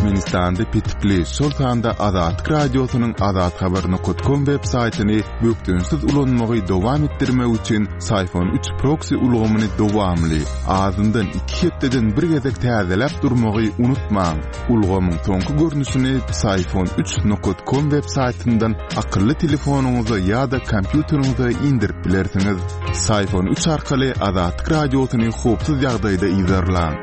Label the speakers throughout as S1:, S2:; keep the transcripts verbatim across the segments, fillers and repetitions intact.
S1: Türkmenistan'da Pitpli Sultan'da Azat Radyosu'nun Azat Haber nokta com web saytını büktünsiz ulanmağı devam ettirmek için Sayfon üç proxy ulgamını devamlı ağzından iki hepteden bir gezek tazelep durmağı unutmayın. Ulgamın sonki görünüşünü Sayfon üç nokta com web saytından akıllı telefonunuza ya da kompüterinize indirip bilersiniz. Sayfon üç arkalı Azat Radyosu'nu hopsuz yağdayda izlerler.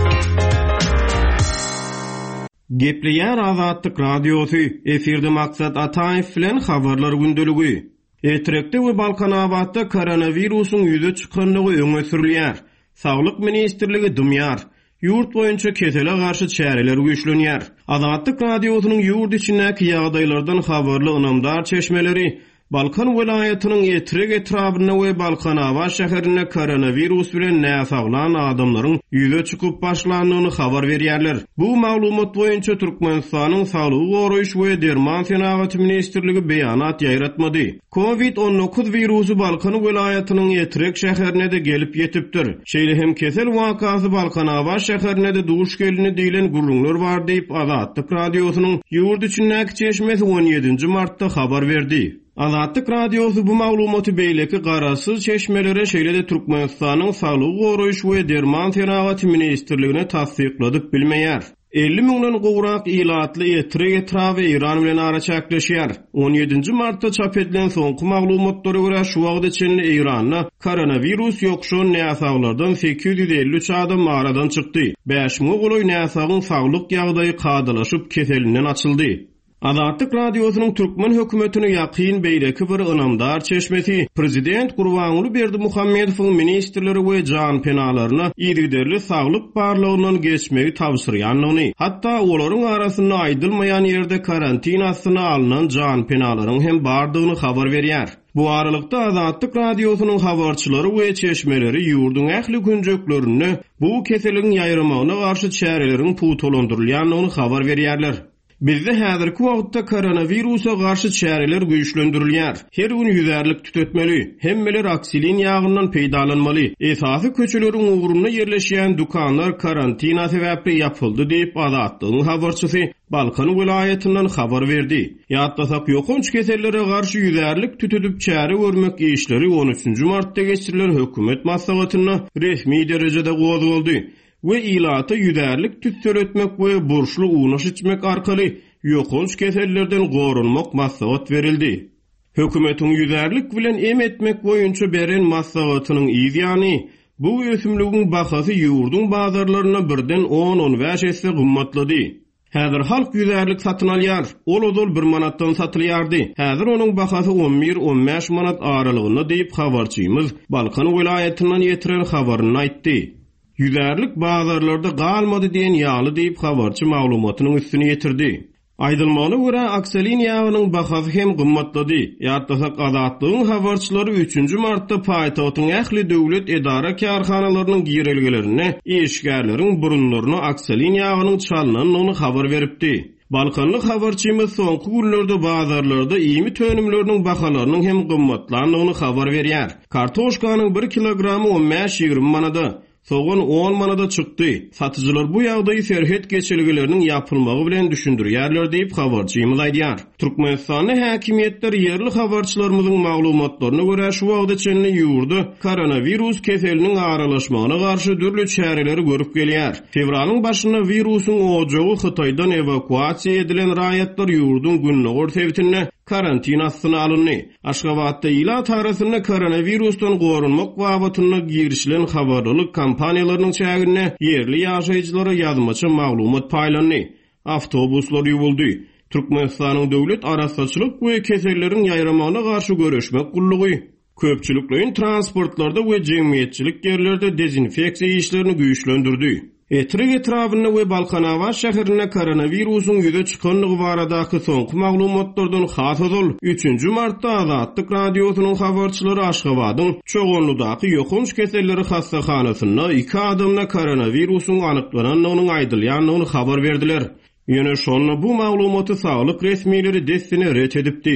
S2: Gepleýär Azatlyk Radiosu, efirde maksat Ataýew bilen habarlar gündöligi. Etrekde we Balkanabadda koronawirusyň ýüze çykanlygy öňe sürilýär. Saglyk ministrligi dümýär. Ýurt boýunça kesele garşy çäreler güýçlenýär. Azatlyk Radiosynyň ýurt içindäki ýagdaýlardan habarly ynamdar çeşmeleri Balkan welaýatynyň etrek etrabyna we Balkanaba şäherine koronawirus bilen näsaglan adamlaryň ýüze çykyp başlandygyny habar berýärler. Bu maglumat boýunça Türkmenistanyň Saglyk goraýyş we Derman Senagat ministrligi beýanat ýaýratmady. covid on dokuz virusy Balkan welaýatynyň etrek şäherine de gelip ýetipdir. Şeýle hem kesel wakasy Balkanaba şäherine de duş gelini diýilen gurulňlar bar diýip Azatlyk Radiosynyň ýurt içindäki çeşmesi on ýedinji martda habar berdi. Azatlyk Radiosu bu maglumaty beýleki garasyz çeşmelere şeýle de Türkmenistanyň Saglyk goraýyş we Derman Senagat ministrligine tasdikledik bilmeýär. elli miňden gowrak ilatly etrek etrawy Iran bilen ara çäkleşýär. on ýedinji martda çap edilen soňky maglumatlary görä şu wagt içinde Iranda koronawirus ýokşan näsaglardan sekiz ýüz elli üç adam aradan çykdy. beş miň goloý näsagyň saglyk ýagdaýy kadalaşyp keselinden açyldy. Azatlyk Radiosynyň Türkmen hökümetine ýakyn beýleki bir ynamdar çeşmesi Prezident Gurbanuly Berdimuhammedowyň ministrleri we jan penalaryna ýerli saglyk barlygyndan geçmegi tapşyrýanlygyny, hatda olaryň arasynda aýdylmaýan ýerde karantinasyna alynan jan penalaryň hem bardygyny habar berýär. Bu aralykda Azatlyk Radiosynyň habarçylary we çeşmeleri ýurduň ähli günjeklerini bu keseliň ýaýramagyna garşy çäreleriň putolandyrylýanlygyny habar berýärler. Bizde häzirki wagtda koronawirusa garşy çäreler güýçlendirilýär. Her gün ýüzerlik tütetmeli, hemmeler aksilin ýagyndan peýdalanmaly. Esasy köçeleriň ugruna ýerleşýän dukanlar karantina sebäpli ýapyldy diýip Azatlygyň habarçysy Balkan welaýatyndan habar berdi. Ýatlasak ýokunç kesellere garşy ýüzerlik tütetip çäre görmek işleri on üçinji martda geçirilen hökümet maslahatyna resmi derejede gozuldy. We ilata ýüzerlik tüttöretmek we burşly unaş içmek arkaly ýokunç kesellerden gorunmak maslahat verildi. Hökümetiň ýüzerlik bilen emetmek boýunça beren maslahatynyň ýany bu ösümligiň bahasy ýurduň bazarlaryna birden on on beş esse gymmatlady. Häzir halk ýüzerlik satyn alýar. Ol odol bir manatdan satylýardy. Häzir onuň bahasy on bir on beş manat aralygyna diýip habarçymyz Balkan welaýatynyň ýetiren habaryny aýtdy. Ýüzerlik bazarlarda galmady diýen ýaly diýip habarçy maglumatynyň üstüne ýetirdi. Aýdylmagyna görä akselin ýagynyň bahasy hem gymmatlady. Ýatlasak Azatlygyň habarçylary üçinji martda paýtagtyň ähli döwlet edara karhanalarynyň girelgilerini, işgärleriň burunlaryna akselin ýagynyň çalnanyny habar beripdi. Balkanlyk habarçymyz soňky günlerde bazarlarda ýymy tönümleriniň bahalarynyň hem gymmatlandygyny habar berýär. Kartoşkanyň bir kilogramy on beş ýygrimi manada, soğun on manada çykdy. Satyjylar bu ýagdaýy serhet geçilgileriniň ýapylmagy bilen düşündirýärler diýip habarçymyz aýdýar. Türkmenistanyň häkimetleri ýerli habarçylarymyzyň maglumatlaryna görä şu wagt içinde ýurdu koronawirus keseliniň aralaşmagyna garşy dürli çäreleri görüp gelýär. Fevralyň başyna virusyň ojagy Hytaýdan evakuasiýa edilen raýatlar ýurduň günnägor sebitine karantinasyna alyndy. Aşgabatda ýyla tarasyna koronavirusdan gorunmak babatyna girişilen habarlyk kampaniýalarynyň çägine ýerli ýaşaýjylara ýazmaçy maglumat paýlandy. Awtobuslar ýuwuldy. Türkmenistanyň döwlet arasaçylyk we keselleriň ýaýramagyna garşy göreşmek gullugy. Köpçüliklerin transportlarda we jemgyýetçilik ýerlerde dezinfeksiýa işlerini güýçlendirdi. Etrek etrabyna we Balkanaba şäherine koronawirusyň ýüze çykanlygy baradaky soňky maglumatlardan hasodul üçinji martda Azatlyk Radiosynyň habarçylary Aşgabatyň çoğunludaky ýokunç keselleri hastahanasyna iki adamna koronawirusyň anyklanynyň aýdylýanlygyny habar berdiler. Ýöne şonu bu maglumaty saglyk resmileri destine ret edipdi.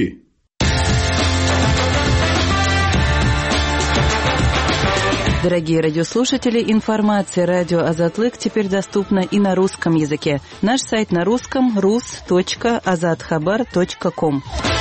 S3: Дорогие радиослушатели, информация «Радио Азатлык» теперь доступна и на русском языке. Наш сайт на русском — рус точка азатхабар точка ком.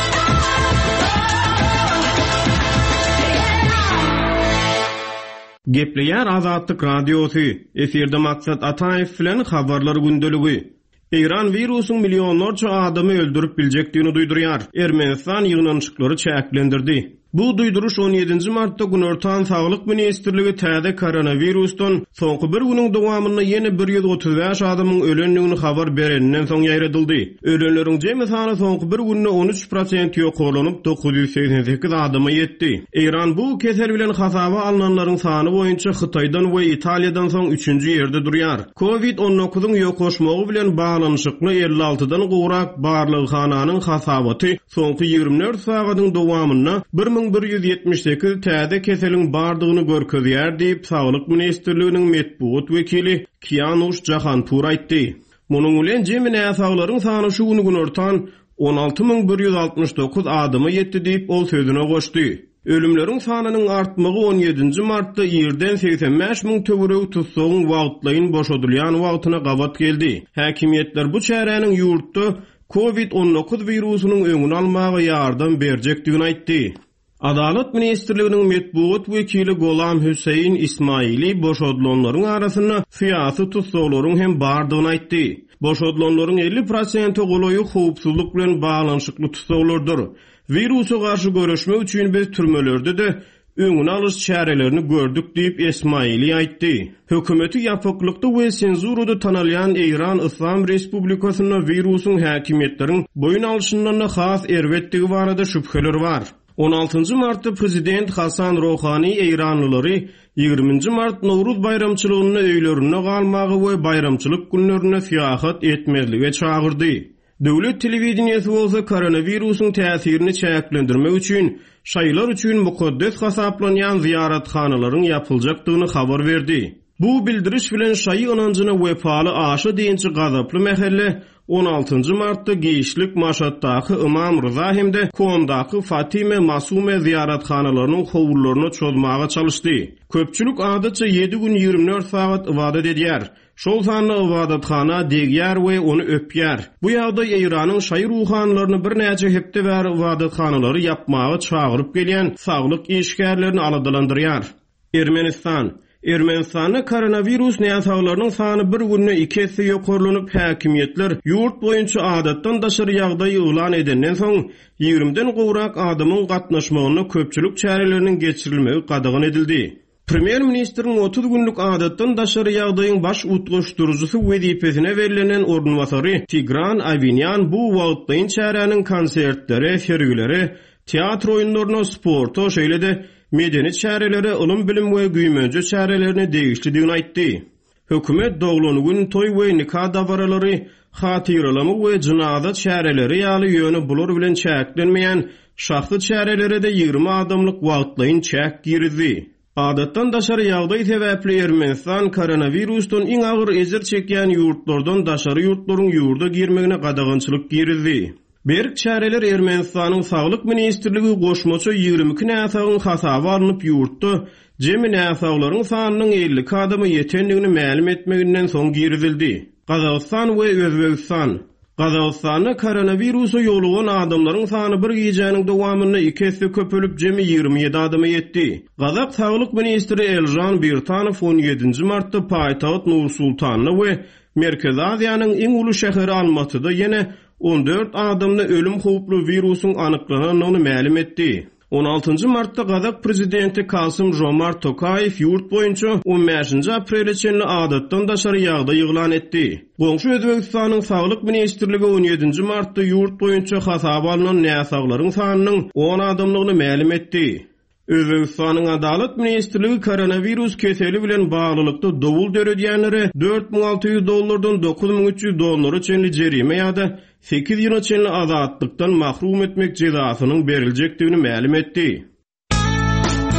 S2: Gepleýär Azatlyk radiosy, eferde maksat Ataýew bilen habarlar gündeligi. İran virusun milyonlarca adamı öldürüp biljekdigini duýdurýar. Ermenistan ýygnançyklary çäklendirdi. Bu duýduruş on ýedinji martda Günortan Saglyk Ministrligi täze koronavirusdan soňky bir güniň dowamynda ýene bir ýüz otuz beş adamyň ölenligini habar bereninden soň ýaýradyldy. Ölenleriň jemy sany soňky bir günde on üç prosent ýokalanyp dokuz ýüz seksen sekiz adama ýetdi. İran bu kesel bilen hasaba alynanlaryň sany boýunça Hytaýdan we Italiýadan soň üçünji ýerde durýar. covid on dokuzyň ýokaşmagy bilen baglanyşykly elli altydan gowrak barlygy hananyň hasabaty soňky ýygrimi dört sagatyň dowamynda bir ming bir ýüz ýetmiş sekiz täze keseliň bardygyny görkezýär diýip Saglyk Ministrliginiň medpuat wekili Kianush Jahanpur aýtdy. Munyň bilen jemi näsaglaryň sany şu güni Günortan on alty ming bir ýüz altmyş dokuz adama ýetdi diýip ol sözüne goşdy. Ölümleriň sanynyň artmagy on ýedinji martda ýerden seksen beş ming töwereg tutsagyň wagtlaryň boşadylýan wagtyna gabat geldi. Häkimetler bu çäreniň ýurtda covid on dokuz virusynyň öňüni almaga ýardam berjekdigini aýtdy. Adalet Ministrliginiň medpuat wekili Golam Hüseyin İsmaili boşadylanlaryň arasynda syýasy tutsaglaryň hem bardygyny aýtdy. Boşadylanlaryň elli prosenti golaýy howpsuzlyk bilen baglanyşykly tutsaglardyr. Virusa garşy görüşmek üçin biz türmelerde de öňüni alyş çärelerini gördük diýip İsmaili aýtdy. Hökümeti ýapyklykda we senzurada tanalýan İran Islam Respublikasyna virusyň häkimetleriň boyun alşyndan has erwetdigi barada şüpheler bar. on altynjy martda Prezident Hasan Rohani İranlylary ýygrimiňji mart Nowruz bayramçylygyna öýlerine galmagy we bayramçylyk günlerine fiýahat etmezlige çagyrdy. Döwlet telewizionyasy bolsa koronawirusyň täsirini çäklendirmek üçin şaýlar üçin mukaddes hasaplanýan ziyarethanalaryň ýapyljakdygyny habar berdi. Bu bildiriş bilen şaý ynanjyna wepaly aşy diýinçi gazaply mehelle on altynjy martda Geýişlik Maşatdaky Imam Rıza hemde Komdaky Fatime Masume ziyaretkhanalarynyň howurlaryny çözmäge çalyşdy. Köpçülük adatça ýedi gün ýygrimi dört sagat ibadat edýär. Şol sanly ibadatkhana degýär we onu öpýär. Bu ýagda Iranyň şaý ruhanlaryny bir näçe hepde bäri ibadathanalary ýapmagy çagyryp gelýän saglyk işgärlerini aladalandyrýar. Ermenistan Ermenistanda koronavirus näsaglarynyň sany bir günde iki esse ýokarlanyp häkimetler ýurt boýunça adatdan daşary ýagdaý elan edenden soň ýygrimiden gowrak adamyň gatnaşmagyna köpçülük çäreleriniň geçirilmegi gadagan edildi. Premier ministriň otuz günlük adatdan daşary ýagdaýyň baş utgaşdyrjysy wezipesine berilenen ornwasary Tigran Avinyan bu wagtlaýyn çäreniň konsertlere, sergilere, teatr oýunlaryna, sporta, şeýle-de medeni çäreleri, ulum bilim we güýmenje çärelerini degişlidigini aýtdy. Hökümet doglanugyň toý we nikah dawaralary, hatyralama we jynaza çäreleri ýaly ýöne bular bilen çäklenmeýän şahsy çärelere de ýygrimi adamlyk wagtlaýyn çäk girdi. Adatdan daşary ýagdaý sebäpli Ermenistan koronavirusdan iň agyr ezir çekýän ýurtlardan daşary ýurtlaryň ýurda girmegine gadagançylyk girdi. Berk çäreler Ermenistanyň Saglyk Ministrligi goşmaça ýygrimi iki näsagyň hasaba alınıp ýurtda jemi näsaglaryň sanynyň elli adamy ýetenligini ma'lum etmeginden soň girizildi. Gazagystan we Özbegistan Gazagystanda koronavirusa ýolugan adamlaryň sany bir gecäniň dowamynda iki esse köpelip jemi ýygrimi ýedi adama ýetdi. Gazak Saglyk Ministri Eljan Birtanow on ýedinji martda paýtagat Nur-Sultanyna we Merkez Aziýanyň iň uly şäheri Almatyda ýene on dört adamda ölüm howply virusyň anyklanyny ma'lum etdi. on altynjy martda Gazak prezidenti Kasym Jomart Tokayew ýurt boýunça on beşinji aprel üçin adatdan daşary ýagdaý elan etdi. Goňşy Özbegistanyň Saglyk Ministrligi on ýedinji martda ýurt boýunça hasaba alynan näsaglaryň sanynyň on adamlygyny ma'lum etdi. Özbegistanyň Adalet Ministrligi koronavirus keseli bilen baglylykda dowul döredýänlere dört bin alty ýüz dollardan dokuz bin üç ýüz dollara çenli jerime ýa-da sekiz ýyl çenli azatlıktan mahrum etmek cezasynyň beriljekdigini ma'lum etdi.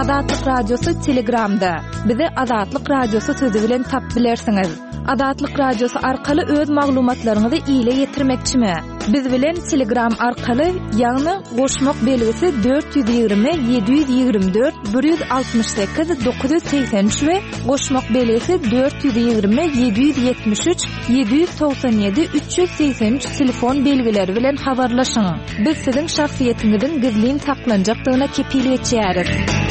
S4: Azatlyk Radiosu Telegramda. Bizi Azatlyk Radiosu sözi bilen tap bilersiňiz. Azatlyk Radiosu arkaly öz maglumatlaryňyzy ýyla ýetirmekçimi? Biz bilen Telegram arkaly ýagny goşmak belgisi dört yüz ýygrimi yedi yüz ýygrimi dört bir yüz altymyş sekiz dokuz yüz seksen üç we goşmak belgisi dört yüz ýygrimi yedi yüz ýetmiş üç yedi yüz togsan ýedi üç yüz seksen üç telefon belgileri bilen habarlaşyň. Biz siziň şahsiýetiňizin gizlin saklanjakdygyna kepillik etýäris.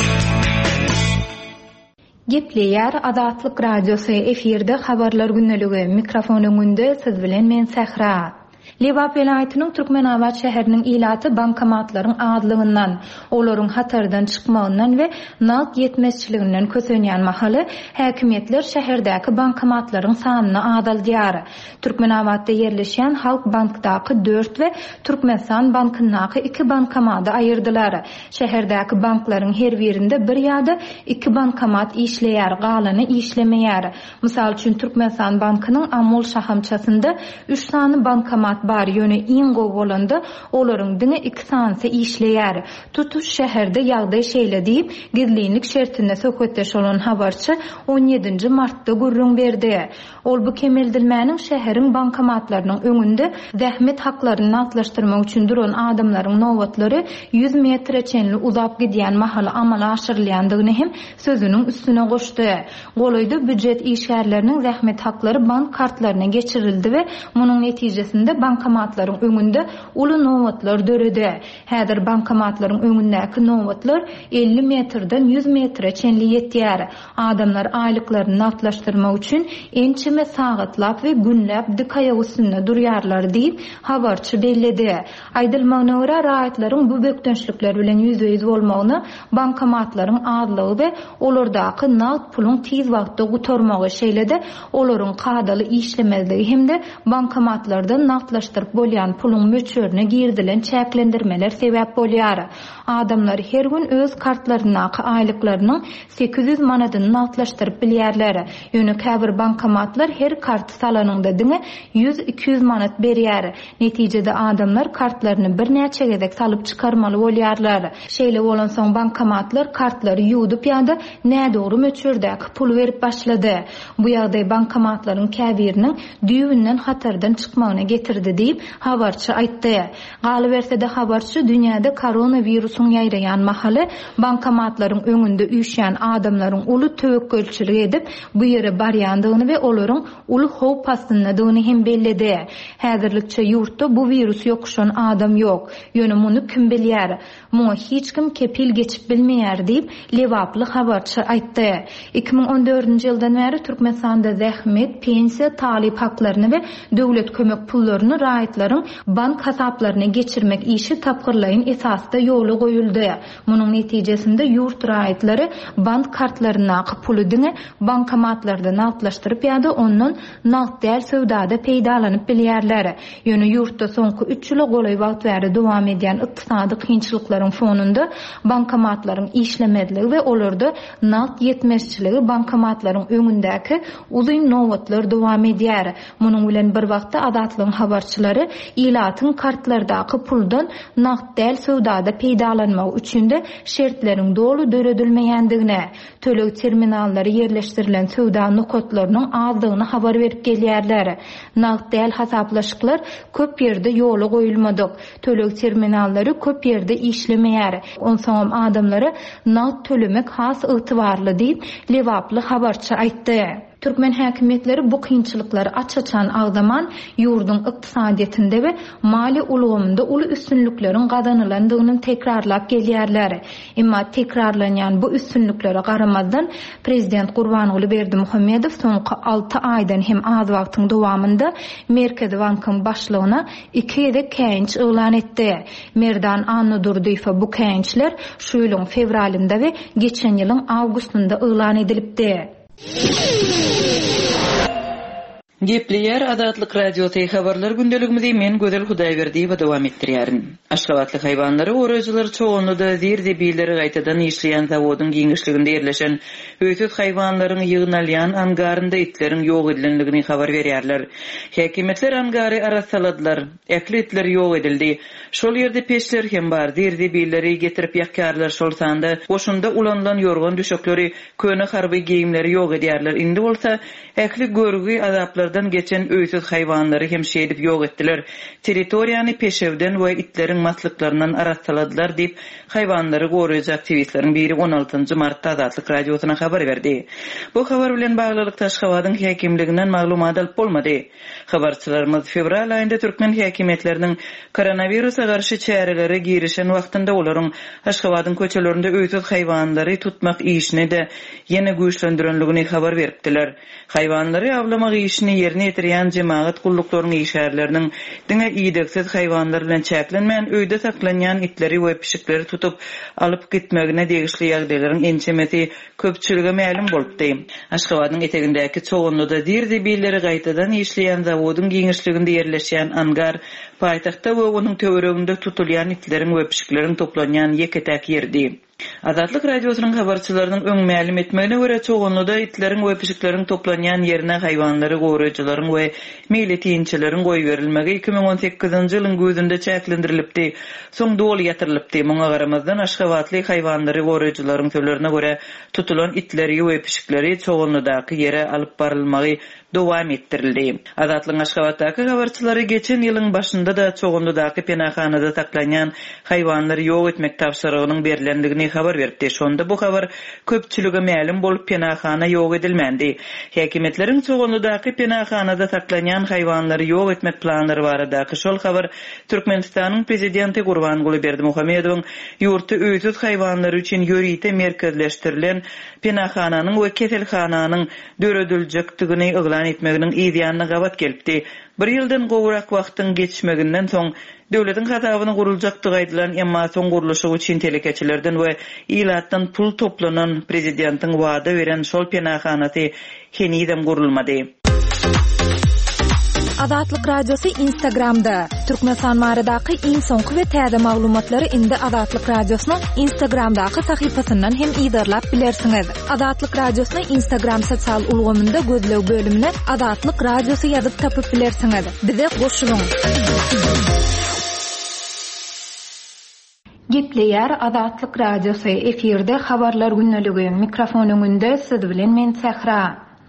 S4: Gepleýär Azatlyk Radiosu efirde habarlar günneligi. Mikrofon öňünde siz bilen men Sahra. Lewap welaýatynyň Türkmenabad şäheriniň ilaty bankomatlaryň adlygyndan, olaryň hatardan çykmagyndan we naq ýetmezçiliginden kösenýän mahaly häkimetler şäherdäki bankomatlaryň sanyny adaldýar. Türkmenabadda ýerleşýän Halk Bankdaky dört we Türkmenistan Bankynyňky iki bankomady aýyrdylar. Şäherdäki banklaryň her birinde bir ýa-da iki bankomat işleýär, galany işlemeýär. Mysal üçin Türkmenistan Bankynyň Amol şahamçasynda üç sany bankomat bar ýöne iň gowy bolanda olaryň diňe iki sansy işleýär. Tutuş şäherde ýagdaý şeýle diýip gizlinlik şertine söhbetdeş bolan habarçy on ýedinji martda gurrun berdi. Ol bu kemeldilmäniň şäheriň bankomatlarynyň öňünde zähmet haklaryny atlaşdyrmak üçin duran adamlaryň nowatlary yüz metre çenli uzap gidýän mahaly amala aşyrylýandygyny hem sözüniň üstüne goşdy. Golaýda büdjet işgärleriniň zähmet haklary bank kartlaryna geçirildi we munyň netijesinde bankomatlaryň öňünde uly nowatlar döredi. Häzir bankomatlaryň öňündäki nowatlar elli metrden yüz metre çenli ýetýär. Adamlar aýlyklaryny atlaşdyrmak üçin ençime sagatlap we günläp dikaýa üstünde durýarlar diýip habarçy belledi. Aýdylmagyna görä raýatlaryň bu bökdençlikler bilen ýüze-ýüz bolmagyny bankomatlaryň adlygy we olardaky naqd puluň tiz wagtda gutarmagy şeýlede olaryň kadaly işlemezligi hemde bankomatlarda naqdlaşdyryp bolýan puluň möçörüne girdilen çäklendirmeler sebäp bolýar. Adamlar her gün öz kartlaryna aýlyklarynyň sekiz yüz manatyny naqdlaşdyryp bilýärler. Ýöne käbir bankomatlar her kart salanyňda diňe yüz iki yüz manat berýär. Netijede adamlar kartlaryny bir näçe gezek salyp çykarmaly bolýarlar. Şeýle bolan soň bankomatlar kartlary ýuwdup ýa-da nädogry möçürdäki pul berip başlady. Bu ýagdaý bankomatlaryň käbiriniň düýbünden hatardan çykmagyna getirdi diýip habarçy aýtdy. Galy bersede habarçy dünýäde koronawirusyň ýaýraýan mahaly bankomatlaryň öňünde üýşýän adamlaryň uly töwekkülçilik edip bu ýere barýandygyny we olaryň uly howp astynydygyny hem belledi. Häzirlikçe ýurtda bu virus ýokuşan adam ýok. Ýöne muny kim bilýär? Muňa hiç kim kepil geçip bilmeýär diýip lewaply habarçy aýtdy. iki ming on dördünji ýyldan bäri Türkmenistanda zähmet, pensiýa, talip haklaryny we döwlet kömek pullaryny raýatlaryň bank hasaplaryna geçirmek işi tapgyrlaýyn esasda ýoly goýuldy. Munyň netijesinde ýurt raýatlary bank kartlaryna puly diňe bankomatlardan naqdlaşdyryp ýa-da ondan naqd däl sowdada peýdalanyp bilýärler. Ýöne ýurtda soňky üç ýyla golaý wagt bäri dowam edýän ykdysady kynçylyklaryň fonunda bankomatlaryň işlemezligi we olarda naqd ýetmezçiligi bankomatlaryň öňündäki uzun nowatlar dowam edýär. Munyň bilen bir wagtda Azatlygyň habarçylary ilatyň kartlardaky puldan naqd däl sowdada peýdalanmak üçin de şertleriň dolu döredilmeýändigine, töleg terminallary ýerleşdirilen sowda nukotlarynyň azdygyny habar berip gelýärler. Naqd däl hasaplaşyklar köp ýerde ýoly goýulmadyk. Töleg terminallary köp ýerde işlemeýär. Onsoň adamlary naqd tölemek has ygtybarly diýip lewaply habarçy aýtdy. Türkmen häkimetleri bu kynçylyklary açaçan agdaman ýurdun ykdysadyetinde we mali ulgamynda uly üstünlikleriň gazanylandygyny tekrarlap gelýärler. Emma tekrarlanýan bu üstünliklere garamazdan Prezident Gurbanuly Berdimuhammedow soňky alty aýdan hem az wagtyň dowamında Merkezi Bankyň başlygyna iki ýerde käýinç elan etdi. Merdan Annudur-Dyfa bu käýinçler şu ýylyň fevralynda we geçen ýylyň awgustunda elan edilipdi.
S3: Gepleyer Adatlyk Radioty habarlar gündeligimizi men Gözel Hudaýberdiýew dowam etdirýärin. Aşgabatly haýwanlary goraýjylar çoğunluda zirde biýleri gaýtadan işleýän zawodyň giňişliginde ýerleşen öýtüt haýwanlaryň ýygnalýan angarynda itleriň ýok edilenligini habar berýärler. Häkimetler angary arasaladylar. Ekli itler ýok edildi. Şol ýerde peşler hem bar. Zirde biýleri getirip ýakýarlar şol sanda. Oşunda ulanlan ýorgan düşekleri, köne harby giyimleri ýok edýärler. Indi bolsa ekli görgü azaplar geçen öýsüz haýwanlary hem şeýdip ýok etdiler. Territoriýany peşewden we itleriň matlyklaryndan arasaladylar diýip haýwanlary goraýjy aktivistleriň biri on altynjy martda Azatlyk radiosyna habar berdi. Bu habar bilen baglanlyk Taşgabatyň häkimliginden maglumat alyp bolmady. Habarçylarymyz fevral aýynda türkmen häkimetleriniň koronawirusa garşy çäreleri girişen wagtynda olaryň Taşgabatyň köçelerinde öýsüz haýwanlary tutmak işine de ýene güýçlendirenligini habar beripdiler. Haýwanlary awlamak işini ýerine ýetirýän jemaat gulluklarynyň işärleriniň diňe iýdeksiz haýwanlar bilen çäklenmän öýde saklanýan itleri we pişikleri tutup alyp gitmegine degişli ýagdaýlaryň ençemesi köpçülige ma'lum bolupdy. Aşgabatyň etegindäki çoğunluda dirdi biýleri gaýtadan işleýän zawodyň giňişliginde ýerleşýän angar paýtagtda we onuň töwereginde tutulýan itleriň we pişikleriň toplanýan ýeketäk ýerdi. Azatlyk radiosynyň habarçylarynyň öň ma'lum etmegine görä çoğunluda itleriň we pişiklerin toplanýan ýerine haýwanlary goraýjylaryň we meýletçileriň goýup berilmegi iki ming on sekizinji ýylyň gözünde çäklendirilipdi. Soň dol ýatyrlypdy. Muňa garamazdan Aşgabatly haýwanlary goraýjylaryň sözlerine görä tutulan itleri we pişikleri çoğunludaky ýere alyp barylmagy dowam etdirildi. Azatlyň Aşgabatdaky habarçylary geçen ýylyň başynda da çoğunludaky penahanada saklanýan haýwanlary ýok etmek tapşyrygynyň berilendigini habar berdi. Şonda bu habar köpçülige ma'lum bolup penahana ýok edilmendi. Häkimetleriň çoğunludaky penahanada saklanýan haýwanlary ýok etmek planlary baradaky şol habar Türkmenistanyň prezidenti Gurbanguly Berdimuhammedowyň ýurtda öýsüz haýwanlar üçin ýörite merkezleşdirilen penahananyň we keselhananyň dörediljakdigini eglan etmeginiň ýa-da gabat gelipdi. Bir ýyldan gowrak wagtyň geçmeginden soň döwletiň hatabyny guruljakdygy aýdylan emma soň guruluşy üçin telekeçilerden we ilatdan pul toplanan prezidentiň wada beren şol penahanasy henidem gurulmady.
S4: Azatlyk radiosu Instagramda. Türkmenistan maradaky iň soňky we täze maglumatlary indi Azatlyk radiosynyň Instagramdaky sahypasyndan hem ýydarlap bilersiňiz. Azatlyk radiosynyň Instagram sosial ulgamynda gözlew bölümine Azatlyk radiosu ýazyp tapyp bilersiňiz. Bize goşulyň. Gepleýär Azatlyk radiosu efirde habarlar günneligi. Mikrofonyňda siz bilen men Sehra.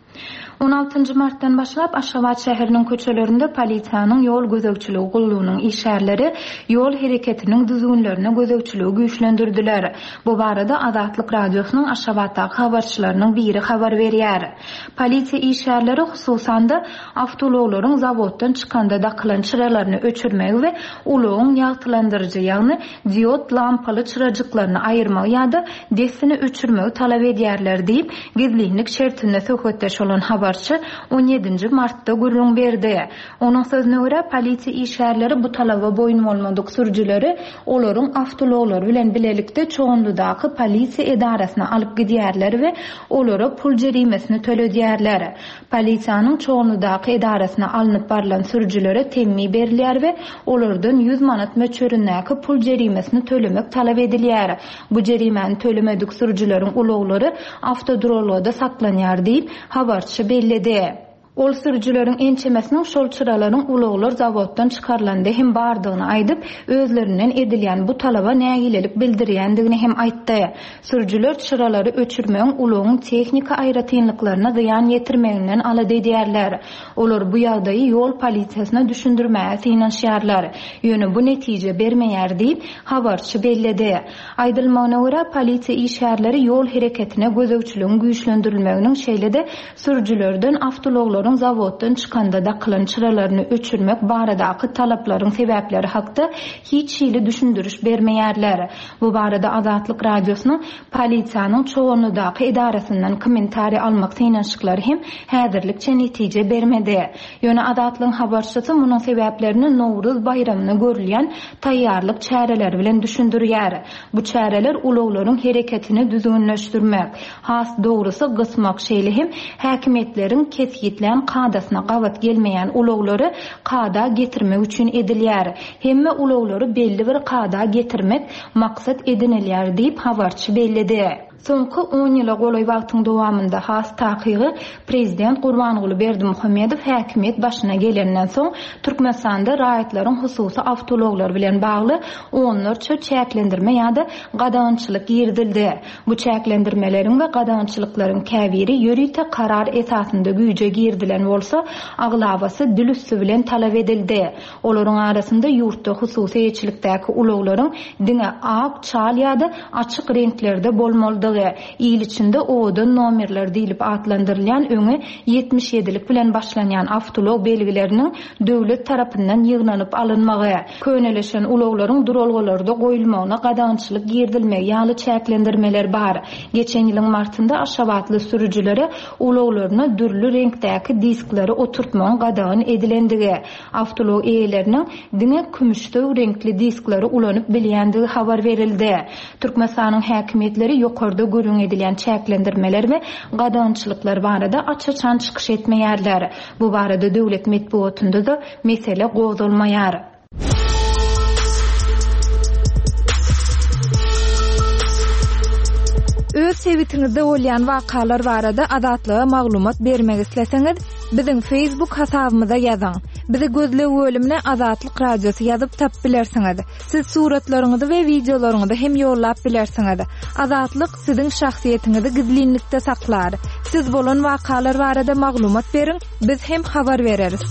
S4: on altynjy martdan başlap Aşgabat şäheriniň köçelerinde polisiýanyň ýol gözegçiligi gullugynyň işärleri ýol hereketiniň düzgünlerine gözegçiligi güýçlendirdiler. Bu barada Azatlyk radiosynyň Aşgabatdaky habarçylarynyň biri habar berýär. Polisiýa işärleri hususan da awtologlaryň zawoddan çykanda dakylan çyralaryny öçürmek we ulugyň ýagtylandyrjy ýagny diod lampaly çyrajyklaryny aýyrmak ýa-da desini öçürmegi talap edýärler diýip gizlilik şertinde söhbetdeş bolan habar on ýedinji martda gurrun berdi. Onuň sözüne görä polisiýa işärleri bu talaba boyun bolmadyk sürüjileri olaryň awtologlary bilen bilelikde çoğunludaky polisiýa edarasyna alyp gidýärler we olara pul jerimesini töledýärler. Polisiýanyň çoğunludaky edarasyna alınıp barılan sürüjilere temmi berilýär we olardan ýüz manat möçöründäki pul jerimesini tölemek talap edilýär. Bu jerimeni tölemedik sürüjileriň uloglary awtodrologda saklanýar diýip habarçy belledi. Ol sürüjüleriň ençemesiniň şol çyralaryň uloglar zawoddan çykarlanda hem bardygyny aýdyp özlerinden edilýän bu talaba nägilelik bildirýändigini hem aýtdy. Sürüjüler çyralary öçürmegiň ulogyň tehnika aýratynlyklaryna zyan ýetirmeginden alady edýärler. Olar bu ýagdaýy ýol polisiýasyna düşündirmäge synanşýarlar. Ýöne bu netije bermeýär diýip habarçy belledi. Aýdylmagyna görä polisiýa işärleri ýol hereketine gözegçiligiň güýçlendirilmeginiň şeýlede sürüjülerden awtologlar zawoddan çykanda dakylan çyralaryny öçürmek baradaky talaplaryň sebäpleri hakda hiç şeýle düşündiriş bermeýärler. Bu barada Azatlyk radiosynyň polisiýanyň çoğunludaky edarasyndan kommentari almak synanşyklary hem häzirlikçe netije bermedi. Ýöne Azatlyň habarçysy munyň sebäplerini Nowruz bayramyna görülýän taýýarlyk çäreleri bilen düşündirýär. Bu çäreler uluglaryň hereketini düzgünleşdirmek, has dogrusy gysmak şeýle hem häkimetleriň kesgitlen edilýän kadasyna gawat gelmeýän ulaglary kada getirmek üçin edilýär. Hemme ulaglary belli bir kada getirmek maksat edinilýär diýip habarçy bellidi. Soňky on ýyla golay wagtyň dowamynda has takygy prezident Gurbanguly Berdimuhammedow häkimet başyna gelenden soň Türkmenistanda raýatlaryň hususy awtologlar bilen bagly onlarça çäklendirme ýa-da gadançylyk girdildi. Bu çäklendirmeleriň we gadançylyklaryň käbiri ýörite karar esasynda güýje girdilen bolsa, aglabasy dülüssü bilen talap edildi. Olaryň arasynda ýurtda hususy eçilikdäki ulaglaryň diňe ak, çal ýa-da açyk renklerde bolmalydygy, ýyl içinde odan nomerler diýilip atlandyrylýan öňe yetmiş ýedilik bilen başlanýan awtolog belgileriniň döwlet tarapyndan ýygnanyp alynmagy, köneleşen ulaglaryň duralgalarda goýulmagyna gadançylyk girdilmegi ýaly çäklendirmeler bar. Geçen ýylyň martynda Aşgabatly sürüjilere ulaglaryna dürli renkdäki disklary oturtmagyň gadagan edilendigi, awtolog eýeleriniň diňe kümüşde renkli disklary ulanyp bilýändigi habar berildi. Türkmenistanyň häkimetleri ýokarda görüň edilen çäklendirmeler we gadançylyklar barada açyçan çykyş etmeýärler. Bu barada döwlet medeniýetinde de mesele gozulmaýar. Öz sebitiňizde bolýan wakalar barada adatlyga maglumat bermek isleseňiz, biziň Facebook hasabymyza ýazyň. Bizi gözle bölümine Azatlyk Radiosu ýazyp tap bilersiňiz. Siz suratlaryňyzy we videolaryňyzy hem ýollap bilersiňiz. Azatlyk siziň şahsiýetiňizi gizlinlikde saklar. Siz bolan wakalar barada maglumat beriň, biz hem habar bereriz.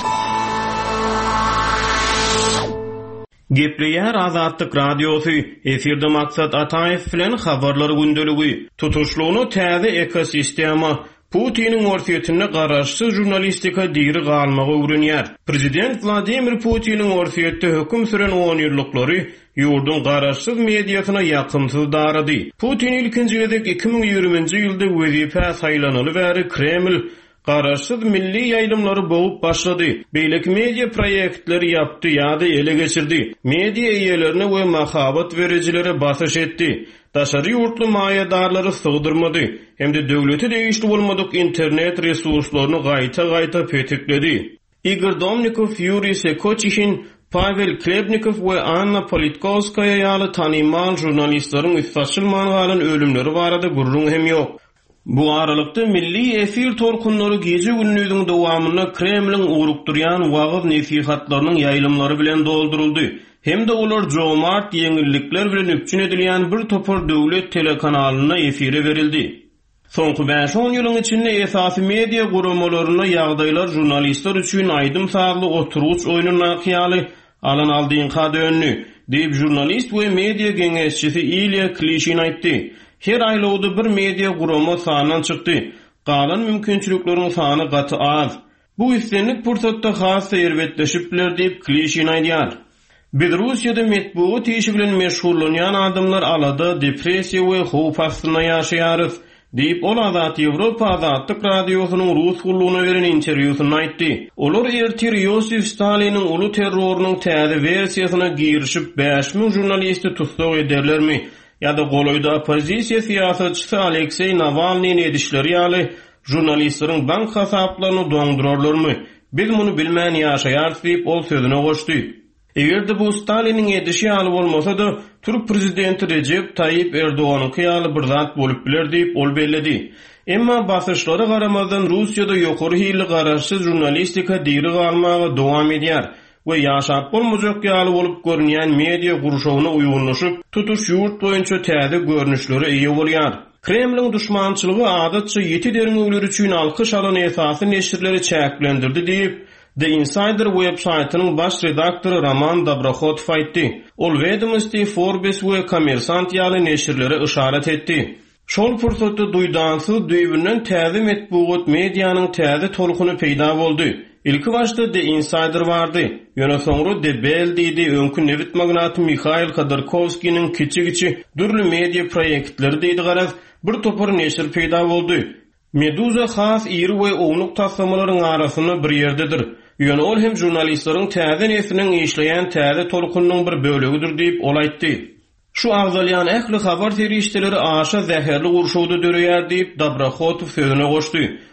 S2: Gepleýär Azatlyk Radiosu, efirde maksat Ataýew bilen habarlary gündeligi, tutuşlugyny täze ekosistema, Putinin orfiýetine garaşsyz jurnalistika diýri galmagy öwrenýär. Prezident Vladimir Putinin orfiýetde höküm süren on ýyllykları ýurdun garaşsyz mediasyna ýakymsyz darady. Putin ilkinji gezek iki bin ýigrimiji ýylda wezipe saýlanyly bäri Kreml garaşsyz milli ýaýlymlary boğup başlady. Beýleki media proyektleri ýapdy ýa-da ele geçirdi. Media eýelerini we mahabat berejilere basyş etdi. Daşary ýurtly maýadarlary sygdyrmady. Hemde döwleti değişli bolmadyk internet resurslaryny gaýta-gaýta petekledi. Igor Domnikov, Yuri Sekochin, Pavel Klebnikov we Anna Politkovskaya ýaly tanymal jurnalistlaryň üstsaçylman galan ölümleri barada gurrun hem ýok. Bu aralykda milli efir torkunlary gece gündüziň dowamyna Kremliň urukdurýan wagyz nesihatlarynyň ýaýlymlary bilen dolduruldy. Hem de olar jomart ýeňillikler bilen üpçün edilýän bir topar döwlet telekanalyna efire berildi. Soňky beş on ýylyň içinde esasy media guramalaryna ýagdaýlar jurnalistler üçin aýdym sagly oturuş oýnuny ýaly alan aldyn kadönni, diýip jurnalist we media geňeşçisi Ilya Klishin aýtdy. Her aýlawda bir media gurama sanadan çykdy. Galan mümkinçilikleriň sany gaty az. Bu üstünlik pursatda has serwetleşip biler diýip Klishin aýdýar. Biz Russiýada medeniýet işi bilen meşgullanýan adamlar alada depressiýa we howp astyna ýaşaýarys, diýip ol Azat Ýewropa Azatlyk Radiosynyň rus gullugyna beren interwýusynda aýtdy. Olar ertir Ýosif Staliniň uly terrorunyň täze versiýasyna girişip beş min jurnalisti tutsak ederlermi? ýa-da golaýda opozisiýa siýasatçysy Aleksey Navalnyň edişleri ýaly jurnalistlaryň bank hasaplaryny doňdurarlarmy? Biz muny bilmän ýaşaýarys diýip ol sözüne goşdy. Egerde bu Staliniň edişi ýaly bolmasa da Türk prezidenti Recep Tayyip Erdoğanyň ýaly bir zat bolup biler diýip ol belledi. Emma basyşlara garamazdan Russiýada ýokary hili garaşsyz jurnalistika diýri galmagy dowam edýär we ýaşap bolmajak ýaly bolup görünýän media guruşawyna uýgunlaşyp tutuş ýurt boýunça täze görnüşleri eýe bolýar. Kremliň düşmançylygy adatça ýeti deriňler üçin alkyş alan esasy neşirleri çäklendirdi diýip The Insider websaytynyň baş redaktory Roman Dobrokhotov aýtdy. Ol Vedomosti, Forbes we Kommersant ýaly neşirlere işaret etdi. Şol pursatda duýdansyz düýbünden täze medeniýet medianyň täze tolkuny peýda boldy. İlki başta The Insider vardy. Ýöne soňra The Bell diýdi. Öňkü newit magnaty Mikhail Khodorkovskiň kiçi-kiçi dürli media proyektleri diýdi garaz bir topar neşir peýda boldy. Meduza has iri we ownuk taslamalaryň arasyny bir ýerdedir. Ýöne ol hem jurnalistlaryň täze nesiniň işleýän täze tolkunyň bir bölegidir diýip ol aýtdy. Şu agzalyan ähli habar terişdeleri aşa zäherli gurşawda döreýär diýip Dobrokhotov sözüne goşdy.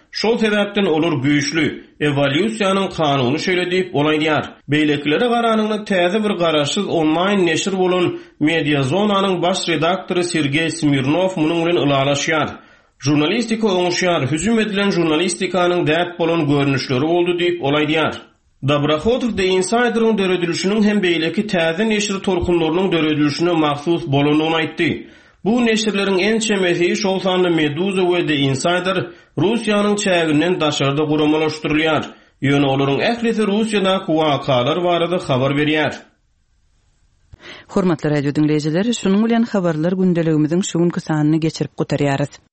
S2: Şol sebäpden olur güýçlü evolýusiýanyň kanuny şeýle diýip olaýdýar. Beýlekilere garanyňda täze bir garaşsyz online neşir bolan Mediazonanyň baş redaktory Sergey Smirnov munyň bilen ılalaşýar. Jurnalistika oňuşýar, hüjüm edilen jurnalistikanyň däp bolan görnüşleri boldy diýip olaýdýar. Dabrakhotov The Insider'ın döredilişinin hem beýleki täze neşir torkunlarynyň döredilişine mahsus bolanyny aýtdy. Bu neşirlerin en çemesi şol sanly Meduza we The Insider Russiýanyň çäginden daşarda guramalaşdyrylýar. Ýöne olaryň ählisi Russiýada wakalar barada habar berýär.
S3: Hormatly radio dinleýijileri, şunuň bilen habarlar gündeligimiziň şu günkü sanyny geçirip gutarýarys.